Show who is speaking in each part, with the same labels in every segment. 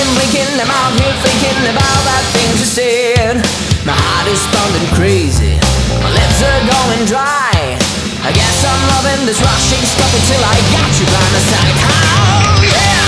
Speaker 1: been blinking, I'm out here thinking about that things you said. My heart is pounding crazy, my lips are going dry. I guess I'm loving this rushing stuff until I got you by my side. Oh yeah.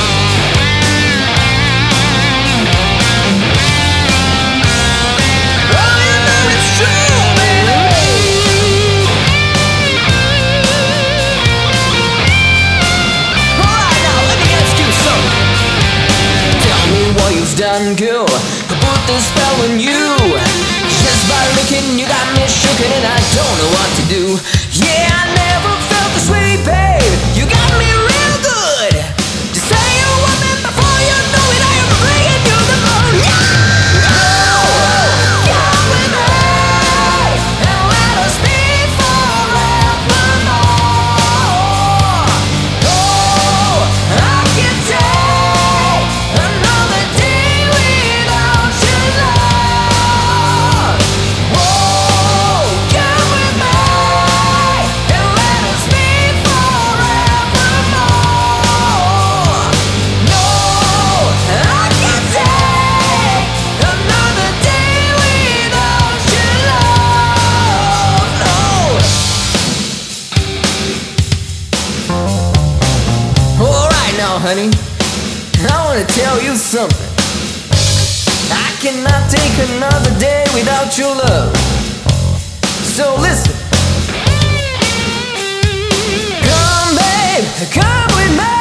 Speaker 1: Done, girl, I put the spell on you. Just by looking, you got me shooken and I don't know what to do. Yeah, I never felt this way, babe. You got me real good. Just say you want me before you know it. I am bringing you the moon. Yeah! Oh, come with me and let us be forevermore. Oh, I can take another day. Honey, I wanna tell you something. I cannot take another day without your love. So listen. Come, babe, come with me.